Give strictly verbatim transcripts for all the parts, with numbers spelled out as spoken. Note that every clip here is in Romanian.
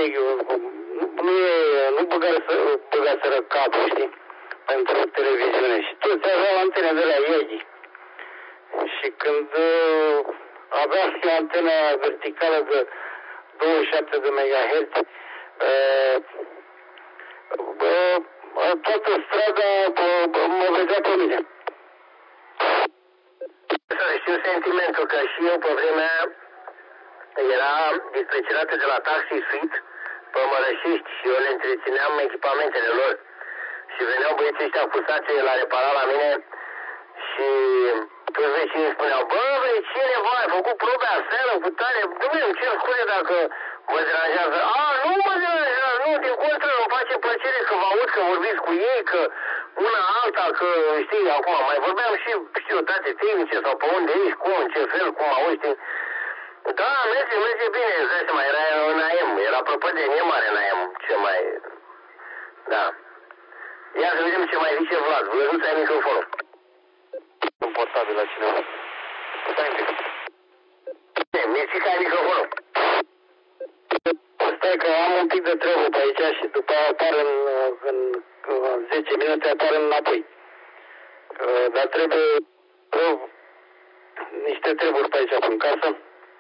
nu e, nu băgaseră capul, știi, pentru televiziune și toți aveau antene de la Yagi. Și când uh, avea și antena verticală de douăzeci și șapte de megahertz, uh, uh, toată strada uh, mă vedea pe mine. Să știu sentimentul că și eu pe vremea era dispreționată de la Taxi Suite pe Mărășești și eu le întrețineam echipamentele lor. Și veneau băieții ăștia cu sace la reparat la mine și toți vecinii spuneau, bă, băi, ce nevoie, ai făcut probe aseară cu tare, Dumnezeu, ce scuze dacă mă deranjează. A, nu mă deranjează, nu, din contră, îmi face plăcere că vă aud, că vorbiți cu ei, că una alta, că știi, acum mai vorbeam și, știu, date tehnice sau pe unde ești, cum, în ce fel, cum auzi. Da, merge, merge bine, îți dai seama, era în A M, era apropo de nemare în A M, ce mai, da. Ia să vedem ce mai zice Vlad, Vlăduț, ai microfonul. Un portabil la cineva. Stai un pic. Mirțica, ai microfonul. Stai că am un pic de treabă pe aici și după aia apar în, în, în zece minute apar înapoi. Dar trebuie uh, niște treburi pe aici în casă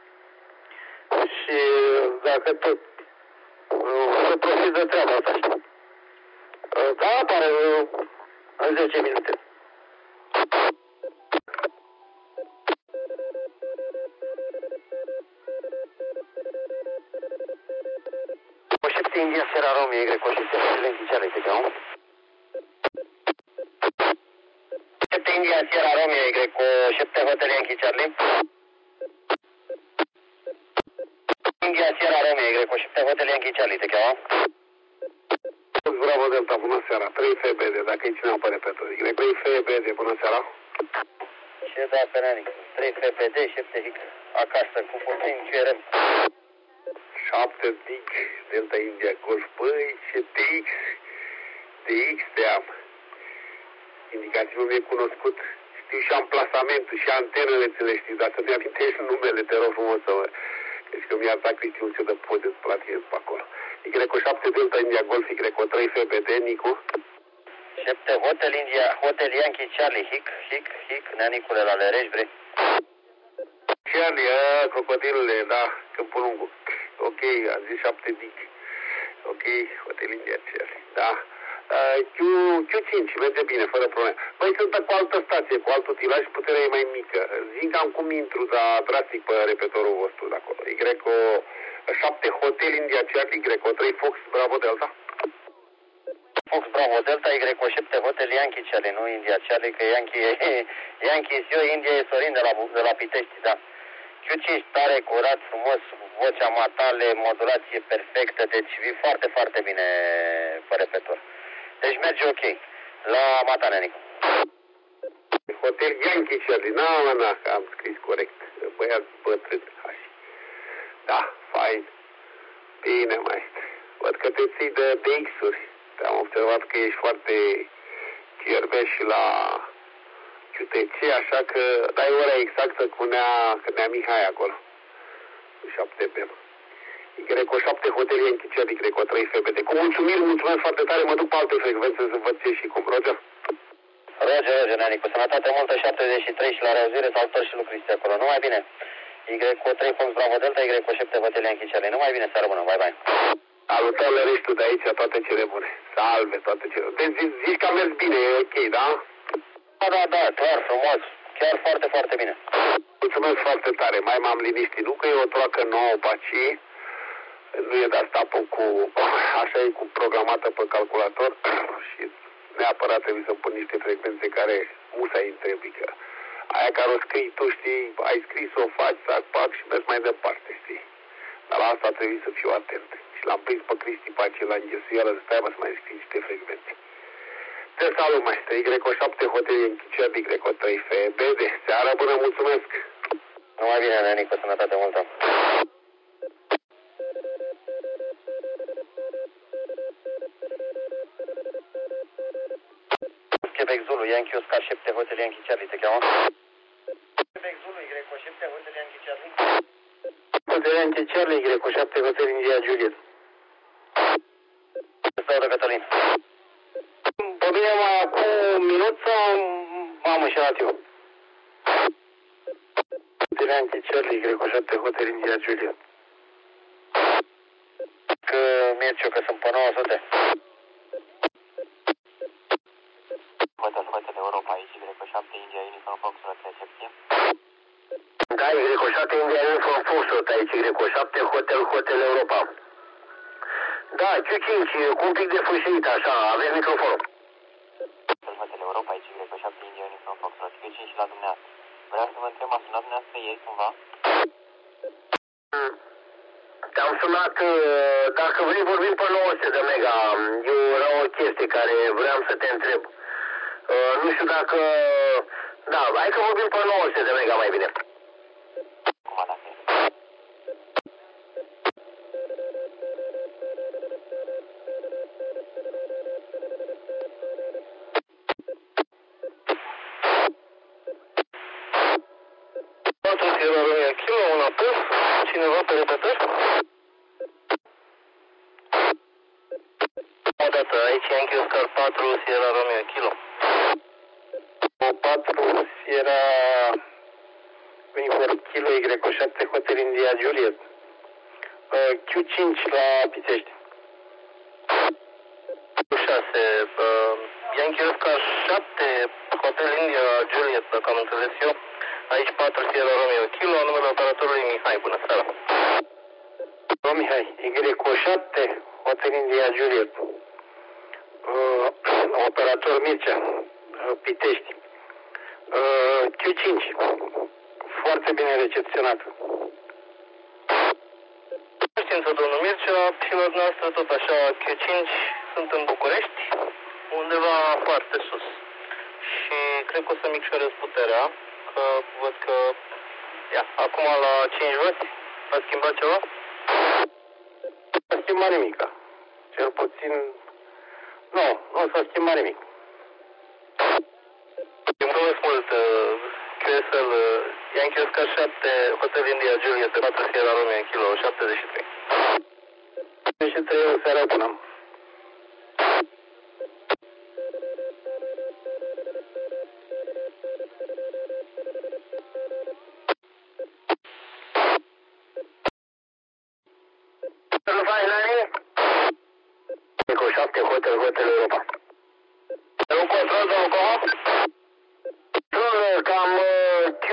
și dacă tot uh, să profit de treaba asta. Uh, da, apare uh, în zece minute. șapte India Sierra Romeo Y cu șapte hotele închiciale, te cheamă? șapte India Sierra Romeo Y cu șapte hotele închiciale. India Sierra Romeo Y cu șapte hotele închiciale, te cheamă? Bravo Delta, bună seara. trei F B D, dacă e cineva pe repetor. Y trei F B D, bună seara. Ce da, Fenanic? trei F B D, șapte H acasă cu puțin Q R M. șapte D I C, Delta India Golf, băi, ce D X, D X te am. Indicativul mi-e cunoscut, știu și amplasamentul și antenele, ți le știi, dar să mi amintești numele, te rog frumos să mă... Deci că mi-a dat Cristiun ce de poate să plătiez pe acolo. Y cu șapte Delta India Golf, Y cu trei F B D, Nicu. șapte Hotel India, Hotel Yankee Charlie, Hic, Hic, Hic, Neanicule la Lereșbre. Charlie, a, crocodilele, da, Câmpul Lungu. Ok, a zis șapte D I C. Ok, Hotel India Charlie, da. Q cinci, merge bine, fără probleme. Păi sunt cu altă stație, cu alt utilaj, puterea e mai mică. Zic cam cum intru, dar drastic pe repetorul vostru de acolo. Y șapte Hotel India Charlie, Y trei Fox Bravo Delta. Fox Bravo Delta, Y șapte Hotel Yankee Charlie, nu India Charlie, că Yankee e, Yankee e eu, India e Sorin de la, de la Pitești, da. Q cinci tare, curat, frumos, vocea matale, modulație perfectă, deci vii foarte, foarte bine pe repetor. Deci merge ok. La Matane, Nicu. Hotel Yankee Charlie, na, na, am scris corect. Băiat bătrân, așa. Da, fain. Bine, maestre. Văd că te ții de D X-uri. Te-am observat că ești foarte cierbeș și la Q T C, așa că dai ora exactă cu nea, că nea Mihai acolo. șapte P M. Y șapte Hotel Yankee Charlie, Y trei F B D. Cu mulțumiri, mulțumesc foarte tare, mă duc pe alte frecvențe să văd ce și cum. Roger. Roger, Roger, Neanicu. Sănătate multă, șaptezeci și trei și la reauzire, salutări și lucruri acolo. Numai bine. Y trei Fox Bravo Delta, Y șapte Hotel Yankee Charlie. Numai bine, seară bună, bye bye. Salutările restul de aici, toate cele bune. Salve, toate cele bune. Deci zici că a mers bine, e ok, da? Da, da, da, clar, frumos. Chiar foarte, foarte bine. Mulțumesc foarte tare, mai m-am liniștit. Nu că e o troacă nouă pe aici, nu e de asta cu, așa e cu programată pe calculator și neapărat trebuie să pun niște frecvențe care musa îi trebuie, că aia care o scrii tu, știi, ai scris, o faci, sac, pac și mergi mai departe, știi. Dar la asta trebuie să fiu atent. Și l-am prins pe Cristi pe acela înghesuială de stai, mă, să mai scrii niște frecvențe. Te salut, maestre, Y șapte Hotel Închicea, Y trei F B D. Seara bună, mulțumesc! Numai bine, Neanicu, sănătate multă! Quebec Zulu, Yankee Oscar șapte Hotel Yankee Charlie, te cheamă? Quebec Zulu, Y șapte Hotel Yankee Charlie. Hotel Yankee Charlie, Y șapte Hotel India Juliet. Cătălin. Pe mine mai acum un minut sau m-am înșelat eu? Tenente Charlie, Greco șapte, Hotel India Juliet. Că Mirciu, că sunt pe nouă sute. Hotel, Hotel Europa, aici Greco șapte, India Uniform Foxtrot, recepție. Da, Greco șapte, India Uniform Foxtrot, aici Greco șapte, Hotel, Hotel Europa. Da, Q cinci, cu un pic de fâșit, așa, aveți microfonul. Hotel, Hotel Europa, aici Greco șapte, India Uniform Foxtrot, Q cinci la dumneavoastră. Vreau să vă întreb, m-a sunat dumneavoastră ieri cumva? Te-am sunat, dacă vrei vorbim pe nouă sute de mega, eu era o chestie care vreau să te întreb. Nu știu dacă, da, hai că vorbim pe nouă sute de mega mai bine. Cum a dacă patru Sierra Romeo Kilo, un apel, cineva pe repetor? O dată, aici Yankee Oscar patru Sierra Romeo Kilo. patru Sierra Uniform Kilo, Y șapte, Hotel India Juliet. Q cinci la Pitești. șase, uh, Yankee Oscar șapte, Hotel India Juliet, dacă am înțeles eu. Aici patru Sierra Romeo Kilo, numele operatorului Mihai, bună seara. Domnul Mihai, Y șapte, Hotel India Juliet. Uh, operator Mircea, uh, Pitești. Uh, Q cinci, foarte bine recepționat. Știință, domnul Mircea, și la dumneavoastră tot așa, Q cinci, sunt în București, undeva foarte sus. Și cred că o să micșorez puterea, că văd că, ia, acum la cinci văți, a schimbat ceva? Nu s-a schimbat nimica. Cel puțin, nu, nu s-a schimbat nimic. Mulțumesc mult, Q S L, Yankee Oscar șapte, Hotel India Juliet, patru Sierra Romeo Kilo, șaptezeci și trei. șaptezeci și trei, o seară bună. Nu faci la nimic? Cu șapte Hotel, Hotel Europa. Un control, domnul Como? Control, cam Q,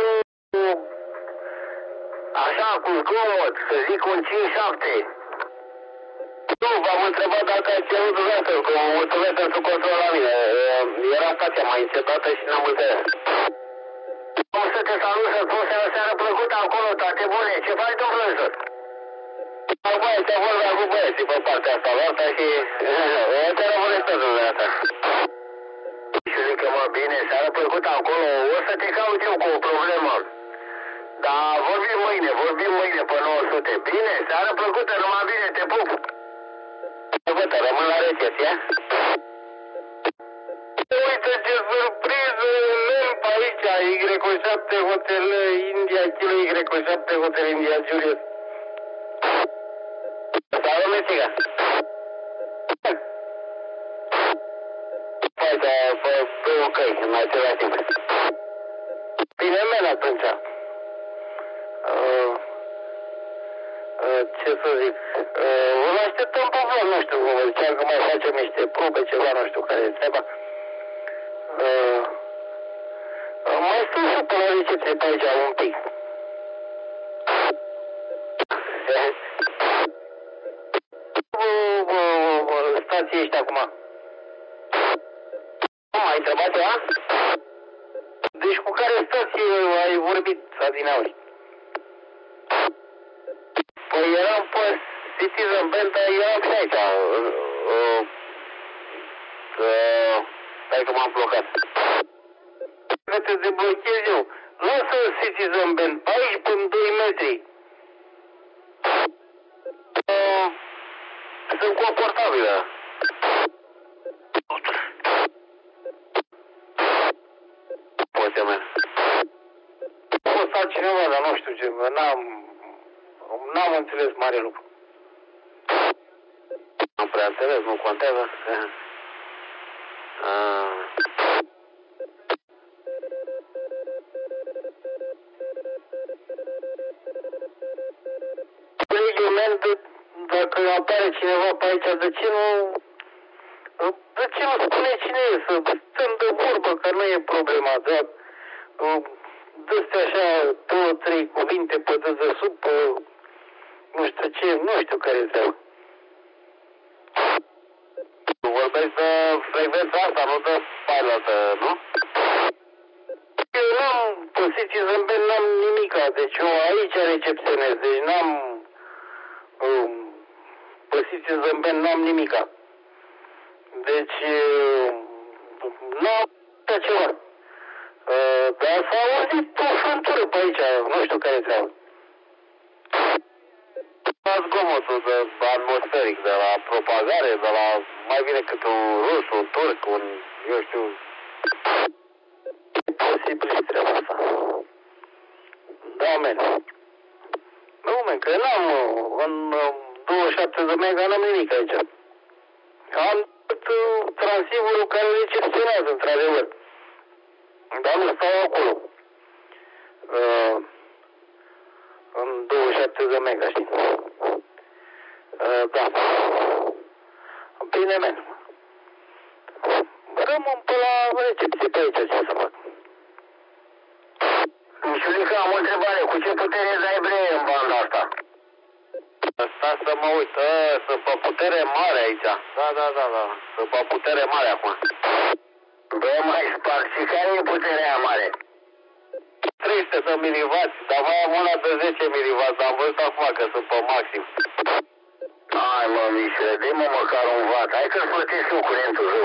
așa, cu zgomot, să zic un cinci șapte. Nu, v-am întrebat dacă ați cerut dumneavoastră, că mă mulțumesc pentru control la mine. Era stația mai încetată și n-am înțeles. O să te salut, să spun să o seară plăcută acolo, toate bune. Ce faci, domnul profesor? Băi, te vorbea cu băieții pe partea asta, la asta și... Te rămâneți tot dumneavoastră. Și zic că mă, bine, seară plăcută acolo, o să te caut eu cu o problemă. Dar vorbim mâine, vorbim mâine pe nouă sute. Bine, seară plăcută, numai bine, te pup. Plăcută, rămân la recepție. Uite ce surpriză, lemp aici, Y șapte, Hotel India Kilo, Y șapte, Hotel India Juliet. Salut, Mețiga. Păi, da, pe, pe o căi, în același timp. Bine, men atunci. Uh, uh, ce să zic, uh, îl așteptăm pe vlog, nu știu, vă ziceam că mai facem niște probe, ceva, nu știu care e treaba. Uh, uh, mai stau și pe la recepție pe aici un pic. Stație ești acum. Cum, ai întrebat ceva? Deci cu care stație ai vorbit adineauri? Păi eram pe Citizen Band, dar eram și aici. Uh, uh, uh, stai că m-am blocat. Că te deblochez eu. Lasă Citizen Band pe aici până doi metri. Uh, sunt confortabilă. Poate mea. A fost altcineva, dar nu știu ce, n-am, n-am înțeles mare lucru. Am prea înțeles, nu contează. Colegul meu, dacă apare cineva pe aici, de ce nu... De ce nu spune cine e? Să stăm de vorbă, că nu e problema, dar... Dă-ți așa două, trei cuvinte pe dedesubt, nu știu ce, nu știu care treabă. Tu vorbești de frecvența asta, nu de pilot, nu? Eu n-am poziție zâmbet, n-am nimica, deci eu aici recepționez, deci n-am um, poziție zâmbet, n-am nimica. Deci n-am așa ceva. Uh, dar s-a auzit o frântură pe aici, nu știu care treabă. La zgomotul de atmosferic, de la propagare, de la mai bine cât un rus, un turc, un, eu știu... E posibil și treaba asta. Da, men. Nu, men, că n-am, în douăzeci și șapte de mega n-am nimic aici. Am transceivărul care recepționează, într-adevăr. Dar nu stau acolo. Uh, în douăzeci și șapte de mega, știi? Uh, da. Bine, men. Rămân pe la recepție pe aici, ce să fac. Mișulica, am o întrebare. Cu ce putere dai bre în banda asta? Asta să mă uit. A, sunt pe putere mare aici. Da, da, da, da. Sunt pe putere mare acum. Bă, mai spart. Și care e puterea mare? trei sute de milivați, dar mai am una de zece milivați, dar am văzut acum că sunt pe maxim. Hai, mă, Mișule, dă-i mă măcar un vat. Hai că-ți plătesc eu curentul rău.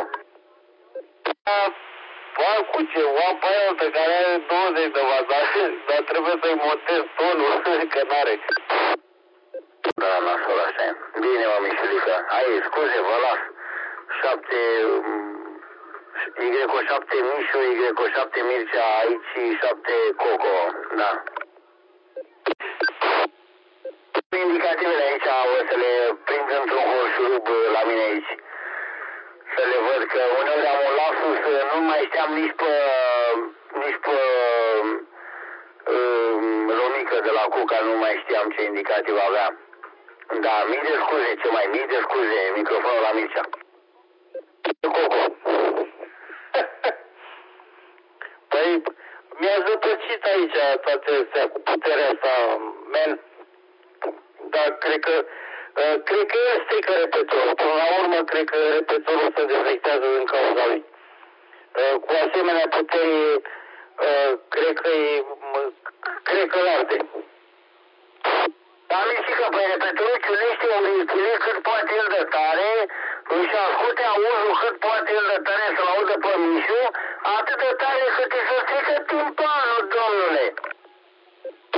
Bă, cu ce? O am pe aia altă care are douăzeci de vați, dar, dar trebuie să-i montez tonul, că n-are. Da, nasol, așa e. Bine, mă, Mișulica. Hai, scuze, vă las. șapte... Y șapte Mișu, Y șapte Mircea, aici șapte Coco, da. Indicativele aici o să le prind într-un horșurub la mine aici. Să le văd că uneori am un lapsus, nu mai știam nici pe, nici pe um, Romică de la Cuca, nu mai știam ce indicativ avea. Da, mii de scuze, ce mai, mii de scuze, microfonul la Mircea. Coco. Păi, mi-a zăpăcit aici toate astea cu puterea asta, men. Dar cred că, uh, cred că el strică repetorul. Până la urmă, cred că repetorul se defectează din cauza lui. Uh, cu asemenea puteri, uh, cred că e, cred că l-arde. Dar Misică, pe repetorul ciulește o vehicule cât poate el de tare, își asculte auzul cât poate el de tare să-l audă pe Mișu, atât de tare cât îi se strică